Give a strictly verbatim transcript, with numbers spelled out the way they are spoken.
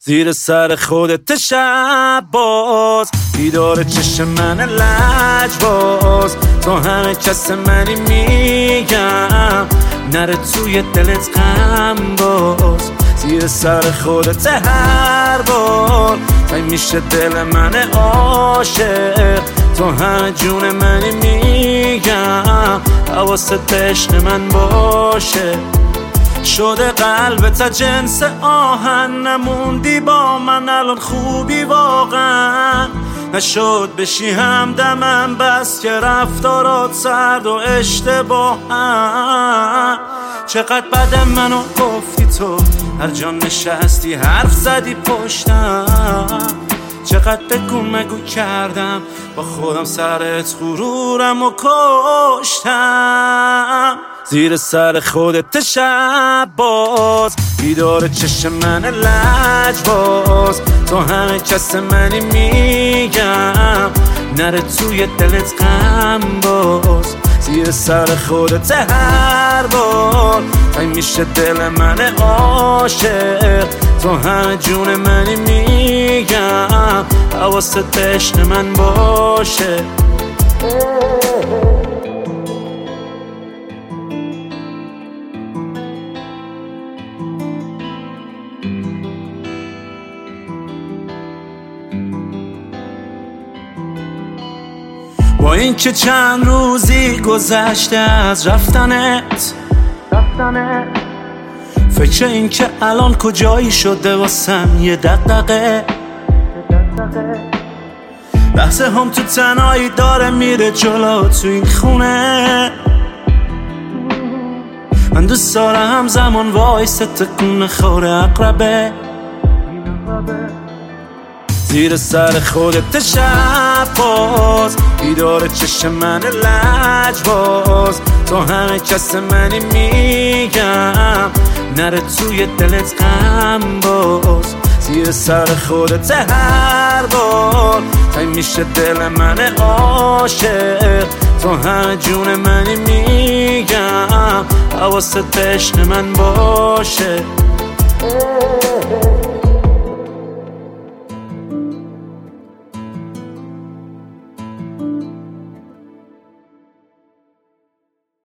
زیر سر خودت شب باز، بیدار چشم من لجباز، تو همه کس منی میگم، نره توی دلت غم باز. زیر سر خودت هر بار تای میشه دل من عاشق، تو همه جون منی میگم، حواست عشق من باشه. شده قلبت جنس آهن، نموندی با من الان خوبی واقعا، نشد بشی همدمم بس که رفتارات سرد و اشتباهم. چقدر بدم منو گفتی تو، هر جا نشستی حرف زدی پشتم، چقدر بگو مگو کردم با خودم سرت غرورم و کشتم. زیر سر خودت شب باز، بیدار چشم من لجباز، تو همه کس منی میگم، نره توی دلت غم باز. زیر سر خودت هر بار تای میشه دل من عاشق، تو همه جون منی میگم، حواست عشق من باشه. با این که چند روزی گذشته از رفتنت، رفتنت فکر این که الان کجایی شده واسم یه دقدقه. بحث هم تو تنهایی داره میره جلو تو این خونه، من دوست دارم همزمان وایسه تکون خوره اقربه. زیر سر خودت شب باز، بیدار چشم من لجباز، تو همه کس منی میگم، نره توی دلت غم باز. زیر سر خودت هر بار تای میشه دل من عاشق، تو همه جون منی میگم، حواست عشق من باشه.